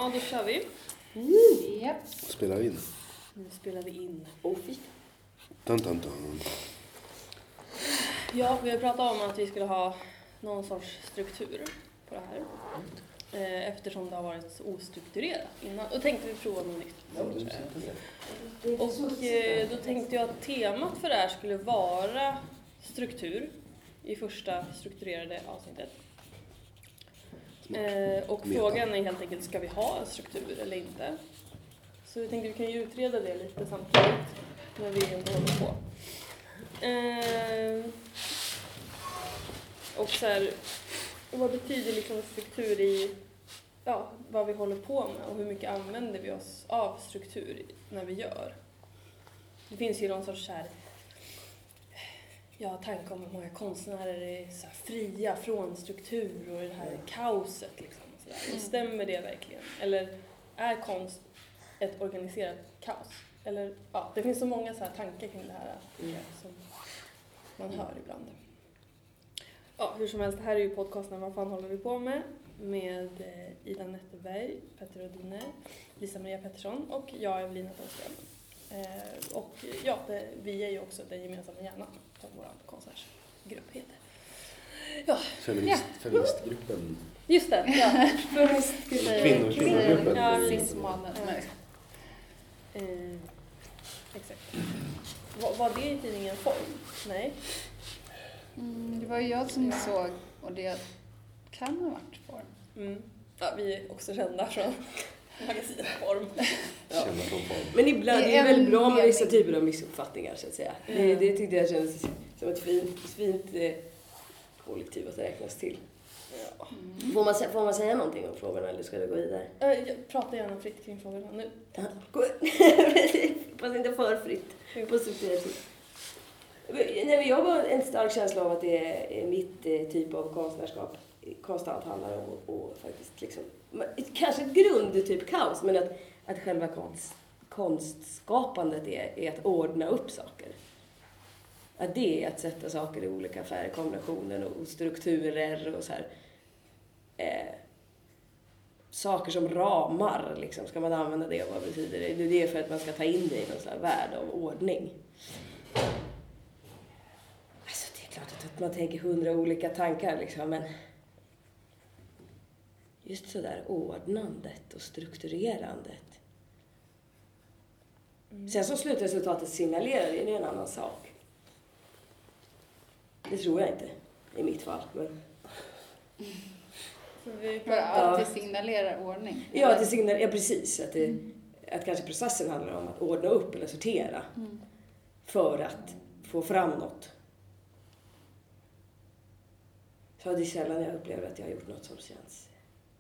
Ja, då kör vi. Japp. Spelar vi in? Nu spelar vi in. Dun, dun, dun. Ja, vi har pratat om att vi skulle ha någon sorts struktur på det här. Eftersom det har varit så ostrukturerat innan. Och tänkte vi prova något nytt. Och då tänkte jag att temat för det här skulle vara struktur i första strukturerade avsnittet. Och frågan är helt enkelt, ska vi ha en struktur eller inte? Så jag tänkte vi kan ju utreda det lite samtidigt när vi ändå håller på. Och så här, vad betyder liksom struktur i vad vi håller på med och hur mycket använder vi oss av struktur när vi gör? Det finns ju någon sorts så här, tanke om att många konstnärer är så här fria från struktur och det här kaoset liksom. Så där. Och stämmer det verkligen? Eller är konst ett organiserat kaos? Eller, det finns så många så här tankar kring det här som man hör ibland. Ja, hur som helst, här är ju podcasten Vad fan håller vi på med Ida Netterberg, Petter Odine, Lisa-Maria Pettersson och jag, Evelina Tåström. Och vi är ju också den gemensamma hjärnan som vår konstnärsgrupp heter. Ja. Feministgruppen. Just det, ja. Kvinnogruppen. Ja, exakt. Var det i tidningen Form? Nej. Det var ju jag som såg, och det kan ha varit Form. Ja, vi är också kända från magasinet Form. Kända från Form. Men ibland är det väl bra med vissa typer av missuppfattningar så att säga. Det tyckte jag kändes som ett fint kollektiv att räknas till. Ja. Får man säga någonting om frågorna eller ska det gå vidare? Jag pratar gärna fritt kring frågorna nu. Fast inte för fritt. På jag har en stark känsla av att det är mitt typ av konstnärskap konstant handlar om och faktiskt liksom, kanske ett grundtyp kaos, men att själva konstskapandet är att ordna upp saker. Att det är att sätta saker i olika färgkombinationer och strukturer och så här. Saker som ramar, liksom, ska man använda det och vad betyder det? Det är för att man ska ta in det i någon slags värld av ordning. Alltså det är klart att man tänker 100 olika tankar liksom, men just så där ordnandet och strukturerandet. Sen så slutresultatet signalerar det är en annan sak. Det tror jag inte i mitt fall, men För att det signalerar ordning. Ja, precis. Att kanske processen handlar om att ordna upp eller sortera för att få fram något. Så det är sällan jag upplever att jag har gjort något som känns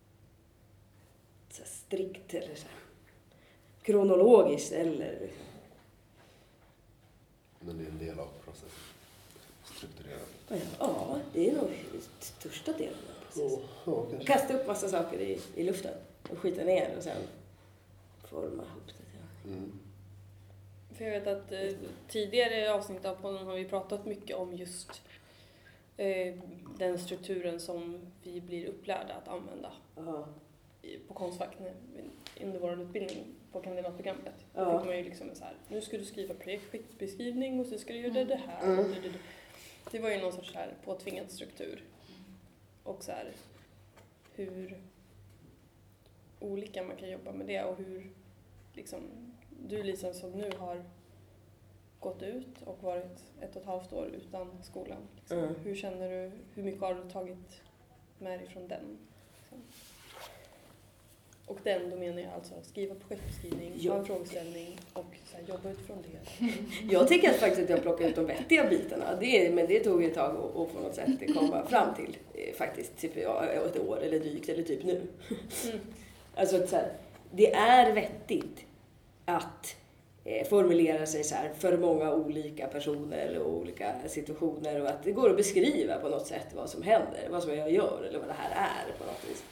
så strikt eller så kronologiskt eller. Men det är en del av processen. Strukturerad. Ja, det är nog största delen av processen. Ja, kasta upp massa saker i luften och skita ner och sen forma ihop det. För jag vet att tidigare avsnitt av podden har vi pratat mycket om just den strukturen som vi blir upplärda att använda på Konstfack under vår utbildning på kandidatprogrammet. Då fick man ju liksom så här, nu ska du skriva projektbeskrivning och så ska du göra det här. Det var ju någon sorts här påtvingad struktur. Och så här, hur olika man kan jobba med det och hur liksom, du Lisa som nu har gått ut och varit 1,5 år utan skolan. Liksom. Hur känner du, hur mycket har du tagit med dig från den? Liksom? Och den, då menar jag alltså skriva projektbeskrivning, ha en frågeställning och så här, jobba utifrån det. Jag tycker faktiskt att jag plockar ut de vettiga bitarna. Men det tog ju ett tag att på något sätt komma fram till. Faktiskt, typ ett år eller drygt, eller typ nu. Alltså så här, det är vettigt att formulera sig så här för många olika personer och olika situationer. Och att det går att beskriva på något sätt vad som händer, vad som jag gör eller vad det här är på något vis.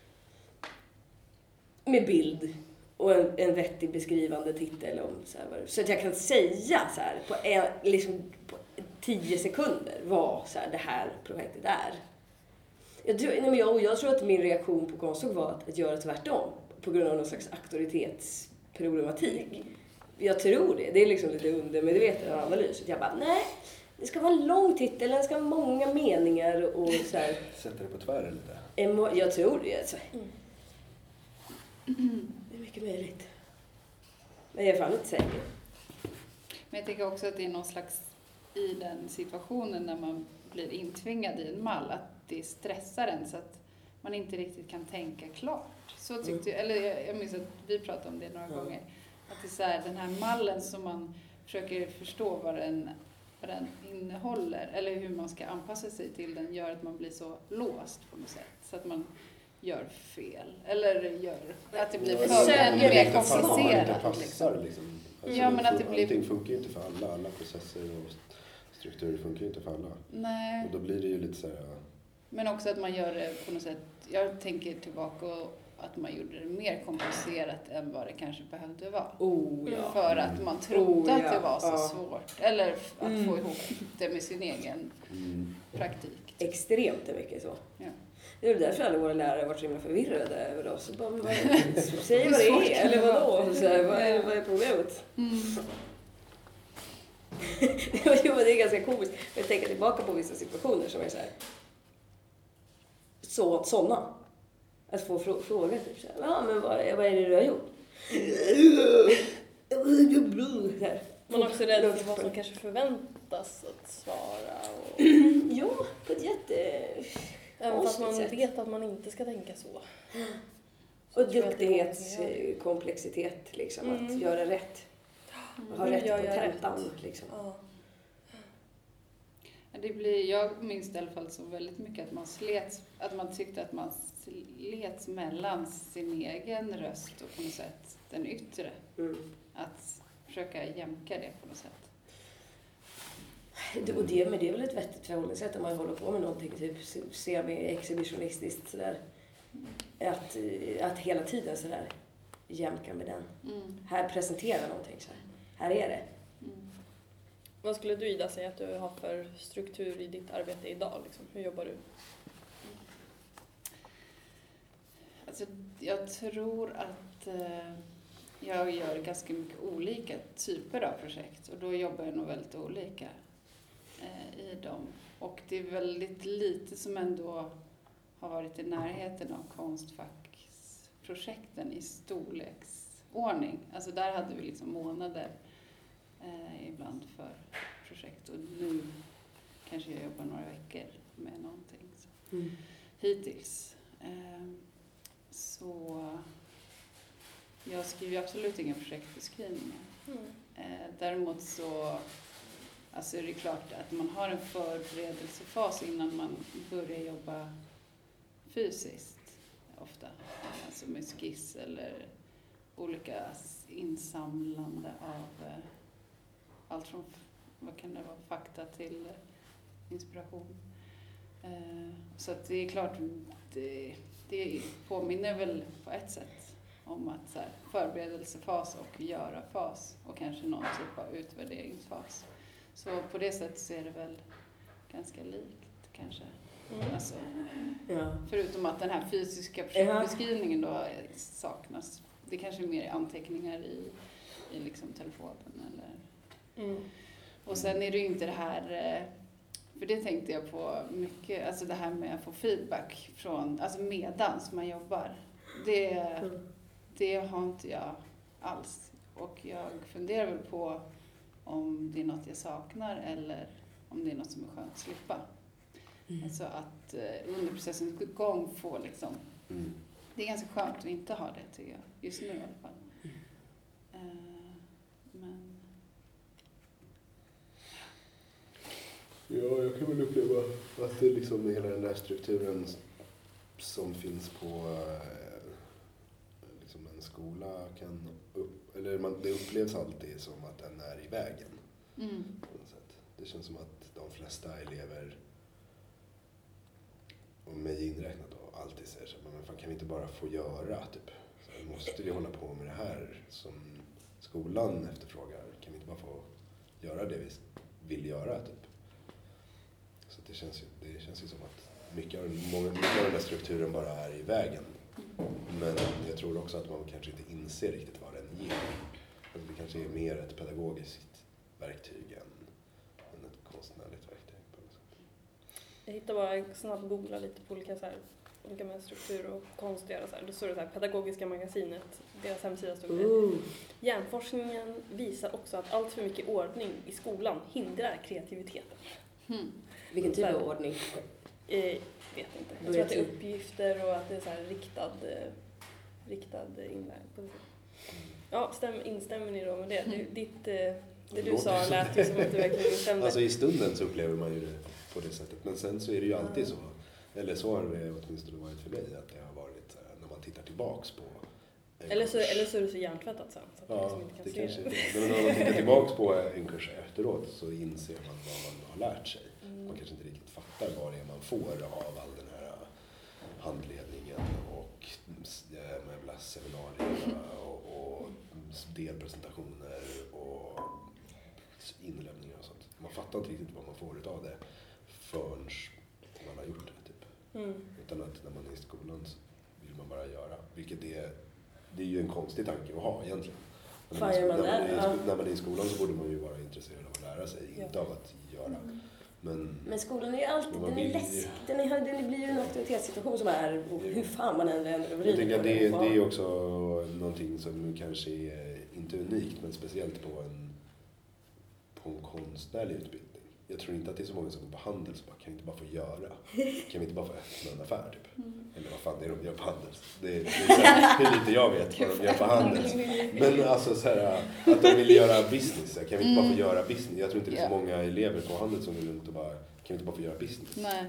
Med bild och en vettig beskrivande titel om så här, så att jag kan säga så här på 10 sekunder vad så här, det här projektet är. Jag tror att min reaktion på Konstfack var att göra tvärtom. på grund av någon slags auktoritetsproblematik. Jag tror det. Det är liksom lite undermedveten analys. Jag bara, nej, det ska vara en lång titel, det ska vara många meningar och så här. Sätter det på tvären lite? Jag tror det. Alltså. Det är mycket möjligt. Men jag är fan inte säker. Men jag tänker också att det är någon slags, i den situationen när man blir intvingad i en mall, att det stressar en så att man inte riktigt kan tänka klart. Så tyckte jag minns att vi pratade om det några gånger. Att det är så här, den här mallen som man försöker förstå vad den innehåller, eller hur man ska anpassa sig till den, gör att man blir så låst på något sätt. Så att man gör fel. Eller gör att det blir ännu mer komplicerat. Passar, liksom. Alltså, ja, men att det blir... Allting funkar ju inte för alla. Alla processer och strukturer funkar ju inte för alla. Nej. Och då blir det ju lite så här... Men också att man gör det på något sätt... Jag tänker tillbaka och att man gjorde det mer komplicerat än vad det kanske behövde vara. För att man trodde att det var så svårt. Eller att få ihop det med sin egen praktik. Extremt mycket så. Ja. Det är därför alla våra lärare har varit så himla förvirrade över oss. Säg vad det är, eller vadå? Så här, vad är problemet? Jo, det är ganska komiskt. Jag tänker tillbaka på vissa situationer som är så här. Sådana. Att få fråga typ så här, ja men vad är det du har gjort? Man är också rädd för vad som kanske förväntas att svara. Och... ja, på ett även fast man vet att man inte ska tänka så. Och duktighetskomplexitet, liksom, att göra rätt. Ha rätt på tentan, liksom. Ja. Jag minns i alla fall så väldigt mycket att man tyckte att man slets mellan sin egen röst och på något sätt den yttre. Att försöka jämka det på något sätt. Och det är väl ett vettigt förhållningssätt om man håller på med någonting typ semi-exhibitionistiskt sådär. Att hela tiden sådär jämka med den. Här presenterar någonting så här är det. Vad skulle du, Ida, säga att du har för struktur i ditt arbete idag? Liksom? Hur jobbar du? Alltså, jag tror att jag gör ganska mycket olika typer av projekt. Och då jobbar jag nog väldigt olika i dem. Och det är väldigt lite som ändå har varit i närheten av Konstfacksprojekten i storleksordning. Alltså där hade vi liksom månader ibland för projekt. Och nu kanske jag jobbar några veckor med någonting. Så. Hittills. Så jag skriver absolut inga projektbeskrivningar. Däremot så alltså är det klart att man har en förberedelsefas innan man börjar jobba fysiskt ofta. Alltså med skiss eller olika insamlande av allt från, vad kan det vara, fakta till inspiration. Så att det är klart, det påminner väl på ett sätt om att så här, förberedelsefas och göra-fas och kanske någon typ av utvärderingsfas. Så på det sättet så är det väl ganska likt kanske. Alltså, förutom att den här fysiska projektbeskrivningen då saknas. Det kanske är mer anteckningar i liksom telefonen eller... Och sen är det ju inte det här, för det tänkte jag på mycket, alltså det här med att få feedback från, alltså medans man jobbar. Det har inte jag alls. Och jag funderar väl på om det är något jag saknar eller om det är något som är skönt att slippa. Alltså att under processens gång få liksom, det är ganska skönt att inte ha det tycker jag, just nu i alla fall. Men... Ja, jag kan väl uppleva att det liksom hela den där strukturen som finns på liksom en skola kan det upplevs alltid som att den är i vägen. På något sätt. Det känns som att de flesta elever, och mig inräknat då, alltid säger så, men fan, kan vi inte bara få göra typ? Så måste vi hålla på med det här som skolan efterfrågar? Kan vi inte bara få göra det vi vill göra typ? Så det känns ju som att mycket av den där strukturen bara är i vägen Men jag tror också att man kanske inte inser riktigt vad den ger. Alltså det kanske är mer ett pedagogiskt verktyg än ett konstnärligt verktyg. Jag hittar bara snabbt googla lite på olika med struktur och konst. Då står det så här, Pedagogiska magasinet, deras hemsida stod det. Hjärnforskningen visar också att allt för mycket ordning i skolan hindrar kreativiteten. Vilken typ av ordning? Vet inte. Jag tror att det är uppgifter och att det är så här riktad inlärning. Ja, instämmer ni då med det? Det du sa lät ju som att du verkligen instämde. Alltså i stunden så upplever man ju det på det sättet. Men sen så är det ju alltid så. Eller så har det åtminstone varit för mig. Att det har varit när man tittar tillbaks på... Eller så är du så hjärntvättat sen. Så att ja, liksom inte kan det se kanske är det. Men när man tittar tillbaks på en kurs efteråt så inser man vad man har lärt sig. Man kanske inte riktigt fattar vad det är man får av all den här handledningen och seminarierna och delpresentationer och inlämningar och sånt. Man fattar inte riktigt vad man får utav det förrän man har gjort det. Typ. Utan att när man är i skolan så vill man bara göra. Vilket det är ju en konstig tanke att ha egentligen. När man är i skolan så borde man ju vara intresserad av att lära sig, inte av att göra. Men skolan är ju alltid, den är läskig. Den blir ju en auktoritetssituation som är hur fan man än vänder och vrider. Jag tänker att det är också någonting som kanske är inte unikt, men speciellt på en konstnärlig utbildning. Jag tror inte att det är så många som går på Handels som kan inte bara få göra. Kan vi inte bara få öppna en affär typ? Eller vad fan det är de gör på Handels? Det är hur lite jag vet vad de gör på Handels. Men alltså så här, att de vill göra business. Kan vi inte bara få göra business? Jag tror inte det är så många elever på Handels som vill inte bara, kan vi inte bara få göra business? Nej.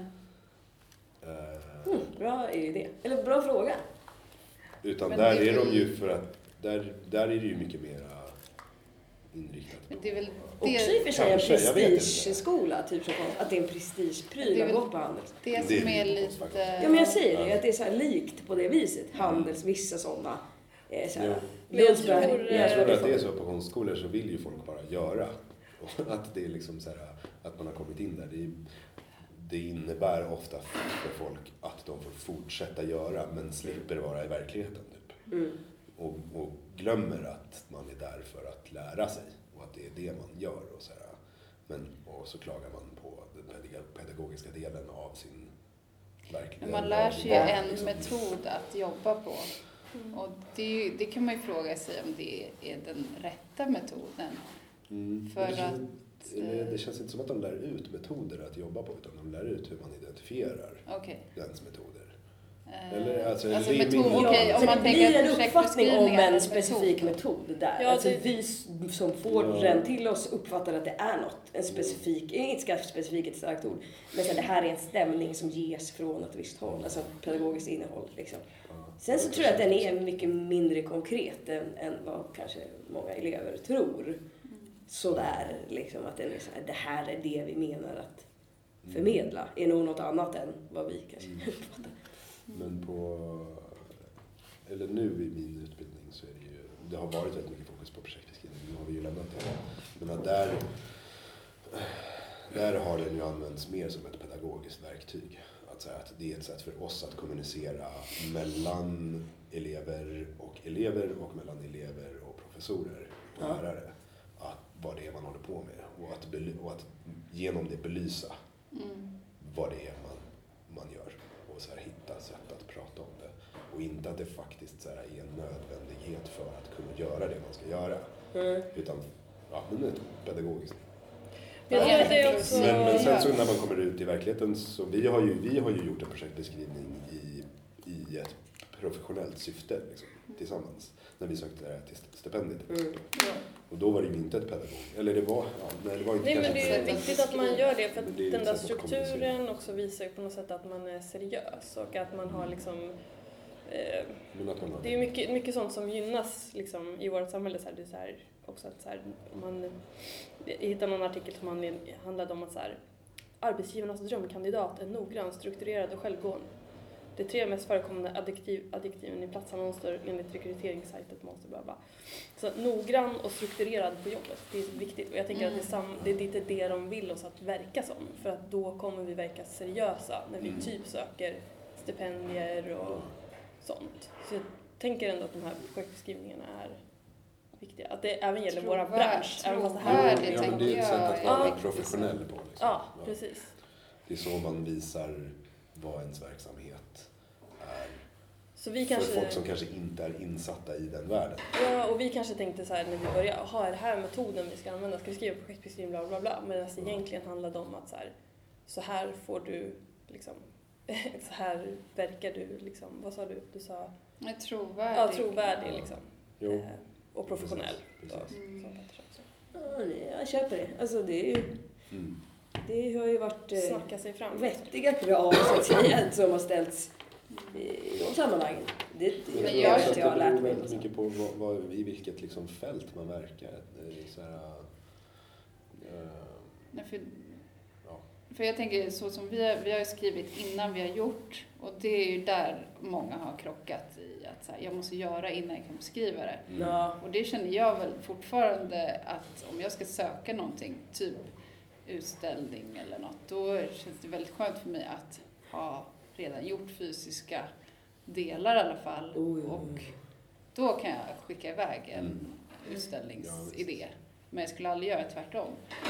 Bra idé. Eller bra fråga. Utan men där är de ju för att, där är det ju mycket mer inriktat på. Det är väl också i och för sig en prestigeskola, typ som att det är en prestigepryl att gå på Handels. Det som är lite... Ja, men jag säger det, att det är så här likt på det viset. Handels, vissa sådana. Jag tror att det är så på konstskolor så vill ju folk bara göra. Och att det är liksom så här, att man har kommit in där. Det innebär ofta för folk att de får fortsätta göra men slipper vara i verkligheten. Typ. Och glömmer att man är där för att lära sig och att det är det man gör. Och så här. Och så klagar man på den här pedagogiska delen av sin verklighet. Men man lär sig ju en metod att jobba på. Och det kan man ju fråga sig om det är den rätta metoden. Det känns inte som att de lär ut metoder att jobba på, utan de lär ut hur man identifierar dens metoder. Om man det blir en uppfattning om en specifik metod där. Ja, vi som får den till oss uppfattar att det är en specifik, inte specifikt ett starkt ord, men så det här är en stämning som ges från ett visst håll, alltså pedagogiskt innehåll liksom. Sen så tror jag att den är mycket mindre konkret än vad kanske många elever tror. Sådär liksom, att den är så här, det här är det vi menar att förmedla, är nog något annat än vad vi kanske uppfattar. Men nu i min utbildning så är det har varit väldigt mycket fokus på projektbeskrivning. Nu har vi ju lämnat det. Men att där har den ju använts mer som ett pedagogiskt verktyg. Att säga att det är ett sätt för oss att kommunicera mellan elever och mellan elever och professorer och lärare. Vad det är man håller på med och att genom det belysa vad det är man gör och så här, hitta sätt att prata om det och inte att det faktiskt så här, är en nödvändighet för att kunna göra det man ska göra utan men ett pedagogiskt. Men sen så när man kommer ut i verkligheten så vi har ju gjort en projektbeskrivning i ett professionellt syfte liksom, tillsammans när vi sökte det här till stipendiet. Och då var det ju inte ett pedagog. Eller det var inte. Nej, men det är viktigt att man gör det för att den där strukturen också visar på något sätt att man är seriös och att man har liksom det är mycket sånt som gynnas liksom, i vårt samhälle. Så här, det är så här, också att så här, jag hittade någon artikel som handlade om att så här, arbetsgivarnas drömkandidat är noggrann, strukturerad och självgående. De 3 mest förekommande adjektiven i platsannonser enligt rekryteringssajtet måste bara. Så noggrann och strukturerad på jobbet, det är viktigt. Och jag tänker att det är lite det de vill oss att verka som. För att då kommer vi verka seriösa när vi typ söker stipendier och sånt. Så jag tänker ändå att de här projektbeskrivningarna är viktiga. Att det även gäller våra bransch. Även fast det här Ja, men det är ett sätt att vara professionell på. Liksom. Ja, precis. Det är så man visar vad ens verksamhet är. Så vi kanske, för folk som kanske inte är insatta i den världen. Ja, och vi kanske tänkte så här när vi började, är det här metoden vi ska använda? Ska vi skriva projektbeskrivning bla bla bla? Men alltså egentligen handlade det om att så här får du liksom, så här verkar du liksom, vad sa du? Du sa? Trovärdig. Ja, trovärdig liksom. Jo. Och professionell. Precis. Jag köper det. Alltså det är ju... Det har ju varit snacka sig fram. Vettiga krav så att säga, som har ställts i de sammanhangen. Men jag har lärt mig väldigt mycket på i vilket liksom fält man verkar. Så här, för jag tänker så som vi har skrivit innan vi har gjort, och det är ju där många har krockat i att så här, jag måste göra innan jag kan beskriva det. Och det känner jag väl fortfarande att om jag ska söka någonting, typ utställning eller något, då känns det väldigt skönt för mig att ha redan gjort fysiska delar i alla fall. Och då kan jag skicka iväg en utställningsidé. Men jag skulle aldrig göra tvärtom.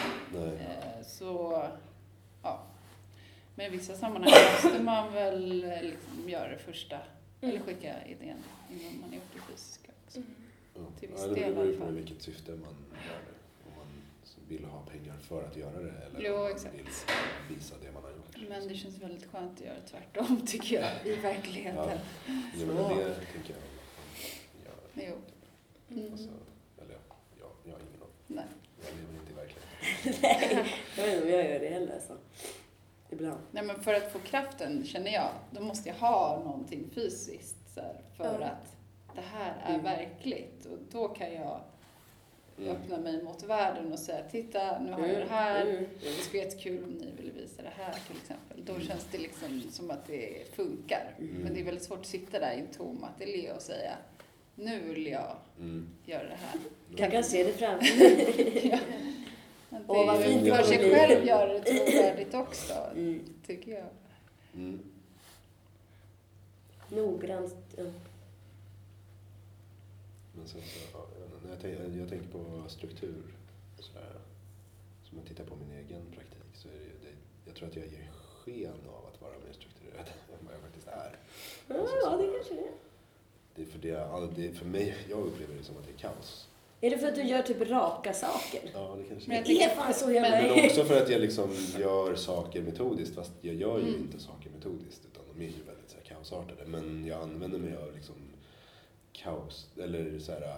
Så, ja. Men i vissa sammanhang måste man väl liksom göra det första. Eller skicka idén innan man har gjort det fysiska också. Till viss del i alla fall. Det beror på vilket syfte man gör det. Om man vill ha pengar för att göra det eller om man vill visa det man har gjort. Men det känns väldigt skönt att göra tvärtom tycker jag i verkligheten. Ja, men det tänker jag gör. Alltså, eller jag har ingen aning. Nej. Jag lever inte i verkligheten. Nej, jag vet inte om jag gör det heller. Så. Ibland. Nej, men för att få kraften känner jag, då måste jag ha någonting fysiskt så här, för att det här är verkligt. Och då kan jag öppna mig mot världen och säga, titta, nu har jag det här. Det skulle vara jättekul om ni ville visa det här till exempel. Då känns det liksom som att det funkar. Men det är väldigt svårt att sitta där i en tom ateljé och säga, nu vill jag göra det här. Jag kan se det framför mig. Och vad fint för sig själv gör det trovärdigt också, tycker jag. Noggrant. Men sen så, när jag tänker på struktur, så där, som jag tittar på min egen praktik, så är det, jag tror att jag ger sken av att vara mer strukturerad än vad jag faktiskt är. Ja, det kanske det är. Det är för mig, jag upplever det som att det är kaos. Är det för att du gör typ raka saker? Ja, det kanske men det är fan så jag men också för att jag liksom gör saker metodiskt, fast jag gör ju inte saker metodiskt, utan de är ju väldigt så här kaosartade. Men jag använder mig av liksom kaos, eller så här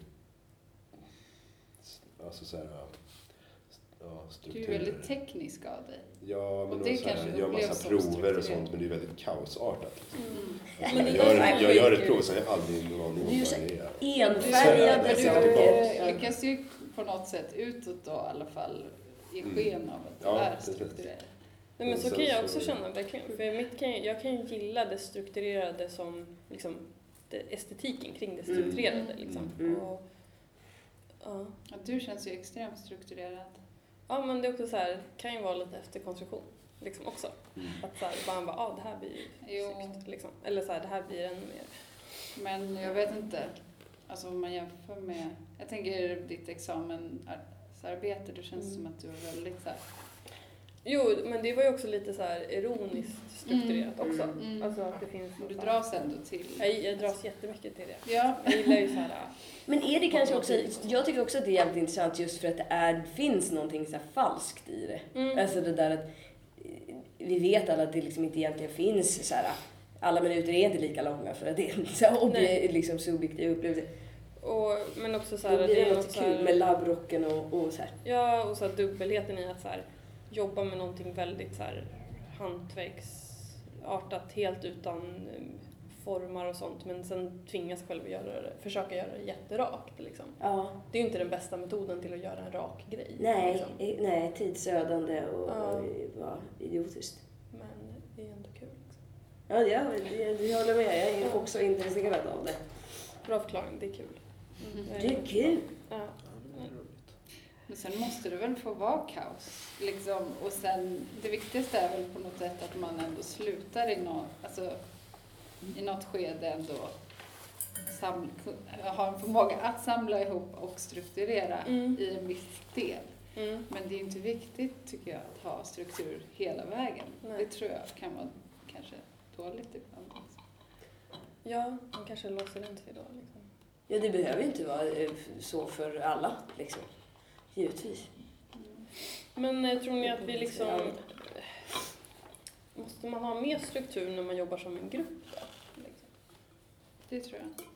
du är väldigt teknisk av dig. Ja, men och det jag gör massa prover och sånt, men det är väldigt kaosartat. Liksom. Jag gör ett prov så jag aldrig någon aning om vad det är. Enfärgade saker. Du lyckas ju på något sätt utåt då i alla fall ge sken av att det är strukturerat. Nej, men så kan jag också känna verkligen. För jag kan ju gilla det strukturerade som liksom, estetiken kring det strukturerade. Liksom. Och, ja, du känns ju extremt strukturerad. Ja, men det är också så här, kan ju vara lite efterkonstruktion liksom också. Att så här, man bara, det här blir snyggt liksom. Eller så här, det här blir ännu mer. Men jag vet inte, alltså om man jämför med, jag tänker ditt examensarbete, det känns som att du är väldigt så här. Jo, men det var ju också lite så här ironiskt strukturerat också. Alltså att det finns. Du dras ändå till. Jag dras jättemycket till det. Ja. Jag gillar ju så här. Men är det kanske också, jag tycker också att det är jävligt intressant just för att det finns någonting så här falskt i det. Alltså det där att vi vet alla att det liksom inte egentligen finns så här, alla minuter är inte lika långa för att det är så här, liksom subjektiv upplevelse. Men också så här, det är något kul med labbrocken och så här. Ja, och så här dubbelheten i att så här jobba med någonting väldigt så här hantverksartat, helt utan formar och sånt, men sen tvingas själv att försöka göra det jätterakt liksom. Ja. Det är ju inte den bästa metoden till att göra en rak grej. Nej, liksom. Nej, tidsödande och idiotiskt. Men det är ändå kul. Liksom. Ja, jag håller med. Jag är också intresserad av det. Bra förklaring, det är kul. Det är kul. Ja. Men sen måste det väl få vara kaos. Liksom. Och sen, det viktigaste är väl på något sätt att man ändå slutar i något, alltså i något skede ändå har en förmåga att samla ihop och strukturera i en viss del. Men det är inte viktigt, tycker jag, att ha struktur hela vägen. Nej. Det tror jag kan vara kanske dåligt ibland. Ja, man kanske låser in sig då. Liksom. Ja, det behöver inte vara så för alla, liksom. Givetvis. Men tror ni att vi liksom... Måste man ha mer struktur när man jobbar som en grupp då? Liksom? Det tror jag.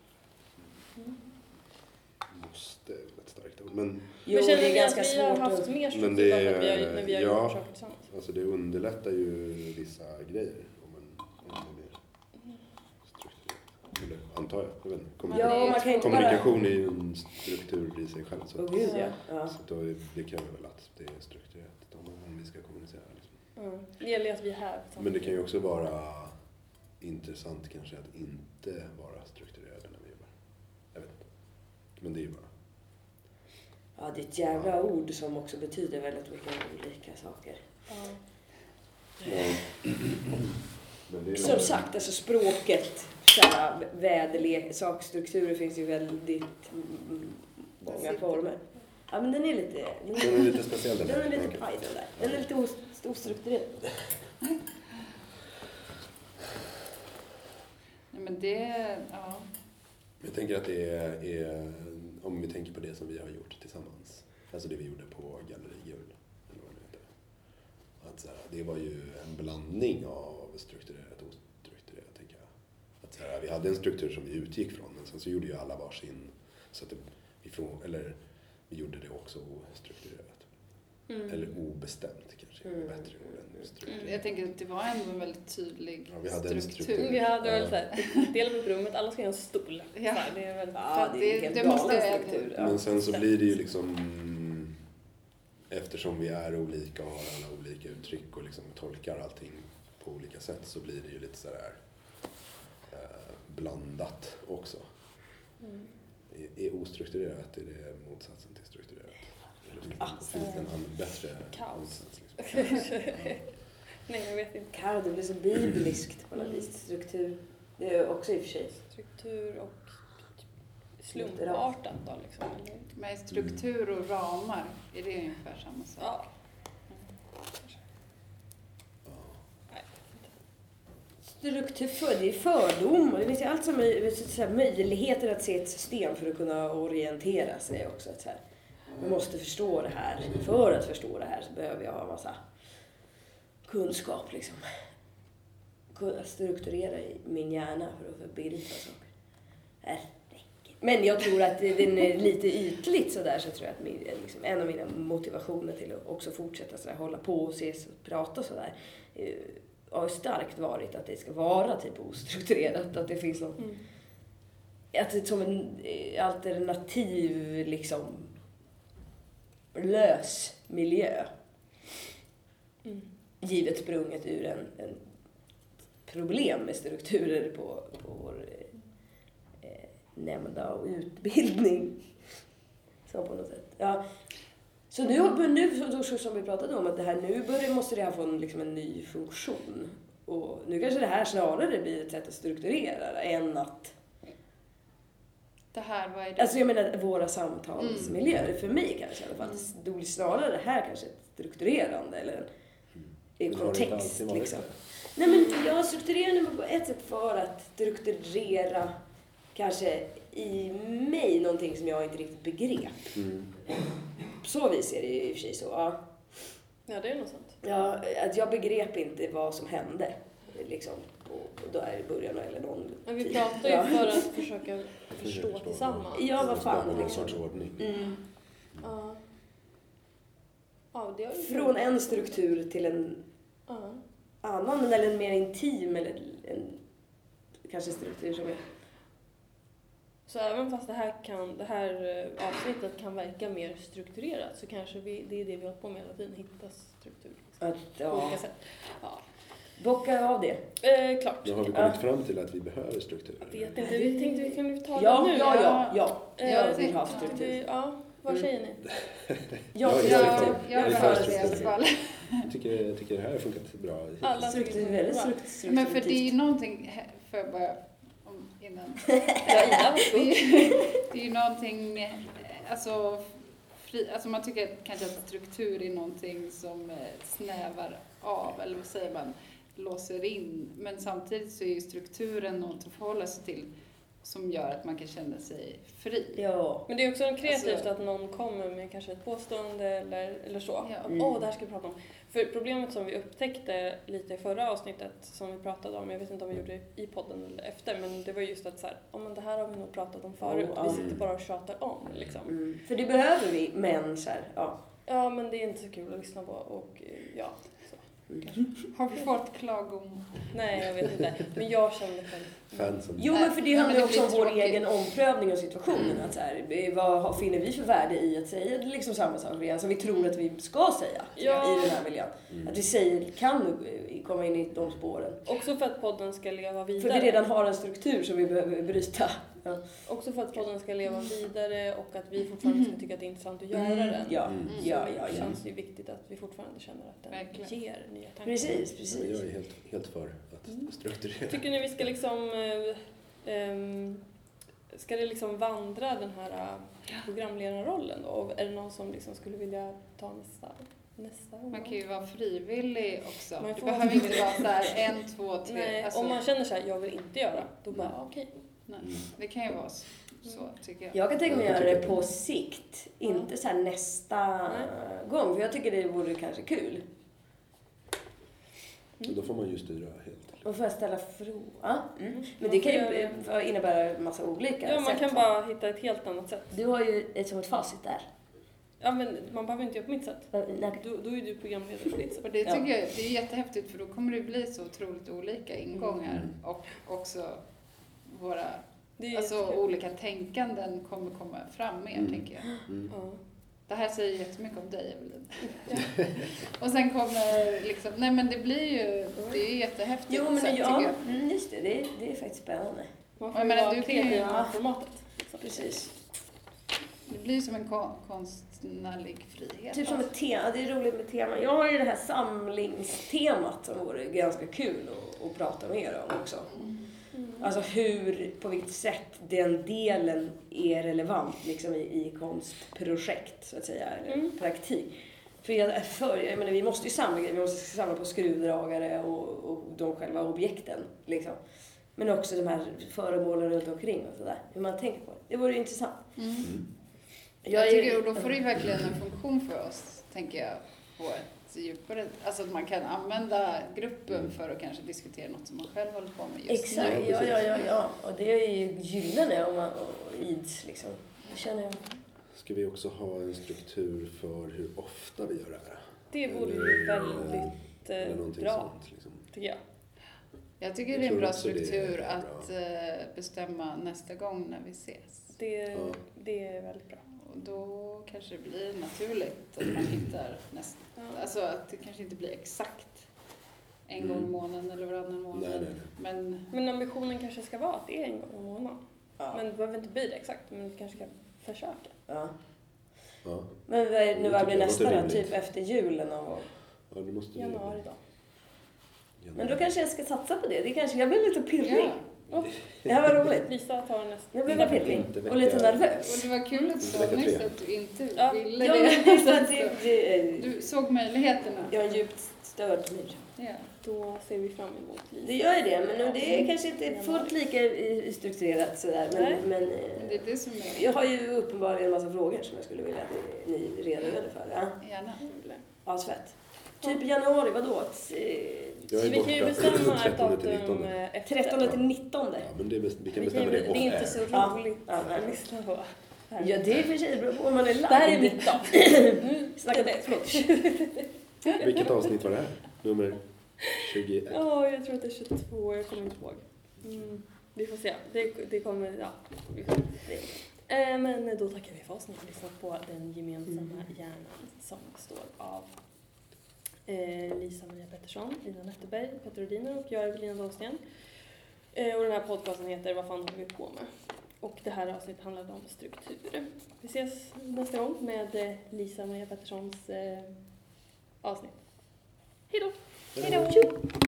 Måste är ett starkt ord. Men känner det är ni ganska att vi har svårt haft att... mer Men struktur det när vi har gjort saker tillsammans? alltså det underlättar ju vissa grejer om man är mer strukturerat. Eller antar jag. Jag vet inte. man kan inte Kommunikation är ju en struktur i sig själv. Så, Gud, ja. så då, det kräver väl att det är strukturerat om vi ska kommunicera. Liksom. Det gäller ju att vi är här. Men det kan ju också vara intressant kanske att inte vara strukturerade när vi jobbar. Jag vet inte. Men det är ju bara... Ja, det är ett jävla ord som också betyder väldigt mycket olika saker. Men det är Som sagt, alltså språket, väderlek, sakstrukturer finns ju väldigt många former. Ja, men den är lite speciell. Den är lite paj den där. Den är lite ostrukturerad. Nej, men det, ja. Jag tänker att det är, om vi tänker på det som vi har gjort tillsammans. Alltså det vi gjorde på Galleri Guld. Eller vad det heter. Att så här, det var ju en blandning av strukturerat och ostrukturerat, tänker jag. Att så här, vi hade en struktur som vi utgick från, men sen så gjorde ju alla varsin. Så att vi gjorde det också ostrukturerat. Eller obestämt kanske är bättre ord än strukturerat. Jag tänker att det var ändå en väldigt tydlig vi hade en struktur. Vi hade väl såhär, dela upp rummet, alla ska ha en stol. Ja. Såhär, det är väldigt... det måste galen struktur. Men sen så blir det ju liksom, eftersom vi är olika och har alla olika uttryck och liksom tolkar allting på olika sätt, så blir det ju lite sådär blandat också. Är ostrukturerat, är det motsatsen till strukturerat? Finns det en bättre kaos. Liksom? Nej, jag vet inte. Kaos, det blir så bibliskt på något vis. Struktur, det är också i och för sig. Struktur och slumpartat då liksom. Med struktur och ramar, är det ungefär samma sak? Ja. Struktur, det är fördom. Det finns ju allt som möjligheter att se ett system för att kunna orientera sig också. Så här. Man måste förstå det här. För att förstå det här så behöver jag ha en massa kunskap. Liksom. Kunna strukturera i min hjärna för att begripa saker. Men jag tror att den är lite ytligt sådär, så tror jag att liksom, en av mina motivationer till att också fortsätta så där, hålla på och ses och prata sådär har starkt varit att det ska vara typ ostrukturerat, att det finns något att det som en alternativ liksom lös miljö givet sprunget ur en problem med strukturer på vår nämnda och utbildning. Så på något sätt. Ja. Så nu som vi pratade om, att det här nu måste det här få en ny funktion. Och nu kanske det här snarare blir ett sätt att strukturera det än att... Det här, vad är det? Alltså jag menar våra samtalsmiljöer, för mig kanske i alla fall. Det blir snarare det här kanske ett strukturerande eller en kontext liksom. Nej men jag strukturerar på ett sätt för att strukturera kanske i mig någonting som jag inte riktigt begrep. På så vis är det i och för sig så. Ja. Ja, det är något sånt. Ja, att jag begrep inte vad som hände liksom då är i början eller någon Men vi pratar ju för att försöka förstå tillsammans. Ja, vad fan Någon liksom. sorts ordning. Ja. Ja, det är ju Från en struktur till en annan eller en mer intim eller en kanske struktur som är... Så även fast det här avsnittet kan verka mer strukturerat, så kanske det är det vi håller på med hela tiden, hitta struktur. På olika sätt. Ja. Bocka av det. Klart. Nu har vi kommit fram till att vi behöver struktur. Jag vet inte, vi tänkte vi kunde ta Ja, det nu. jag vill ha struktur. Ja, vad säger ni? Jag behöver det i alla fall. Jag tycker det här har funkat bra. Alla struktur, väldigt struktur. Men för det är ju någonting, får jag bara innan. Det är ju någonting, alltså man tycker kanske att struktur är någonting som snävar av, eller vad säger man, låser in. Men samtidigt så är ju strukturen något att förhålla sig till som gör att man kan känna sig fri. Ja. Men det är också kreativt att någon kommer med kanske ett påstående eller så. Ja. Det här ska vi prata om. För problemet som vi upptäckte lite i förra avsnittet som vi pratade om, jag vet inte om vi gjorde det i podden eller efter, men det var just att så här, men det här har vi nog pratat om förut. Vi sitter bara och tjatar om liksom. För det behöver vi, men så här, Ja, men det är inte så kul att lyssna på och ja. Har vi fått klagom? Nej, jag vet inte. Men jag kände själv. Fansen. Jo, men för det handlar det också om blir vår tråkigt. egen omprövning av situationen. Att så här, vad finner vi för värde i att säga liksom samma sak igen som vi tror att vi ska säga i den här miljön. Att vi kan komma in i de spåren. Också för att podden ska leva vidare. För vi redan har en struktur som vi behöver bryta. Ja. Också för att podden ska leva vidare och att vi fortfarande ska tycka att det är intressant att göra den. Ja. Det känns ju viktigt att vi fortfarande känner att den ger nya tankar. Precis. Jag är helt för att strukturera. Tycker ni vi ska liksom... ska det liksom vandra den här programledarrollen då? Och är det någon som liksom skulle vilja ta nästa gång? Man kan ju vara frivillig också. Man Det får behöver vara inte vara så här 1, 2, 3. Nej, Alltså, om man känner så här, jag vill inte göra, då bara okej. nej, det kan ju vara så tycker jag. Jag kan tänka mig att göra det på sikt. Inte så här nästa gång. För jag tycker det vore kanske kul. Då får man ju styra helt. Och får jag ställa frågor? Men det kan ju innebära en massa olika Ja, man sätt. kan bara hitta ett helt annat sätt. Du har ju ett facit där. Ja, men man behöver inte göra på mitt sätt. Nej. Då är du programledare på ditt sätt. Och det tycker jag det är jättehäftigt för då kommer det bli så otroligt olika ingångar och också våra olika tänkanden kommer komma fram mer tänker jag. Ja. Det här säger jättemycket om dig, Evelyn. Och sen kommer liksom, nej men det blir ju, det är jättehäftigt. Jo, men tycker jag. just det. Det är faktiskt spännande. Man får Jag menar, vara du kan ju- kreativ med formatet. Precis. Det blir som en konstnärlig frihet. Typ som ett tema. Det är roligt med tema. Jag har ju det här samlingstemat som vore ganska kul att prata mer om också. Alltså på vilket sätt den delen är relevant liksom i konstprojekt så att säga, eller praktik. För jag menar, vi måste ju samla grejer, vi måste samla på skruvdragare och de själva objekten liksom. Men också de här föremålen runt omkring och sådär. Hur man tänker på det. Det vore intressant. Jag tycker, och då får det ju verkligen en funktion för oss, tänker jag, på ett djupare, alltså att man kan använda gruppen för att kanske diskutera något som man själv håller på med just Exakt, nu. ja. Och det är ju gyllene om man ids liksom. Det känner jag. Ska vi också ha en struktur för hur ofta vi gör det här? Det vore ju Eller väldigt någonting bra, sånt, liksom. tycker jag. Jag tycker Jag det är en tror bra också det är struktur bra. att bestämma nästa gång när vi ses. Det är väldigt bra. Och då kanske det blir naturligt att man hittar nästa. Alltså att det kanske inte blir exakt en gång i månaden eller varannan månad. Nej. Men ambitionen kanske ska vara att det är en gång i månaden. Ja. Men det behöver inte bli det exakt, men vi kanske ska försöka. Ja. Ja. Men nu Det vad tycker blir jag nästa låter då? rimligt. Typ efter julen någon gång. Ja, det måste Januari då. Men då kanske jag ska satsa på det. Jag blir lite pirrig. Ja. Det här var roligt. Lisa tar nästa. Jag blev pirrig Inte och lite vecka- nervös. Och det var kul att du sa Vecka nyss 3. att du inte Ja. ville Ja, det. men det är för att Du såg möjligheterna. jag har en djupt störd myr. Ja. Då ser vi fram emot Lisa. Det gör ju det, men det är kanske inte fullt lika strukturerat sådär. Nej. Men Det är det som är jag har ju uppenbarligen en massa frågor som jag skulle vilja att ni redogör för. Ja, gärna. ja svett. Typ januari, vadå? Jag Så är vi kan ju borta bestämma ett 13 till datum 19. efter. 13 till 19. Ja, men vi kan Vi kan bestämma ju, det det off är inte air. så Ja. roligt Ja, nej. att lyssna på. Ja, det är för sig beror på om man är live. Det här är mitt dag. Nu snackar det. Förlåt. Vilket avsnitt var det här? Nummer 21? Jag tror att det är 22, jag kommer inte ihåg. Vi får se. Det kommer, ja. Vi får se. Men då tackar vi för oss. Ni har lyssnat på Den gemensamma hjärnan som består av Lisa Maria Pettersson, Ina Netterberg, Petter Odiner och jag, Evelina Dahlsten. Och den här podcasten heter Vad fan håller vi på med? Och det här avsnittet handlade om struktur. Vi ses nästa gång med Lisa Maria Petterssons avsnitt. Hej då! Hej då!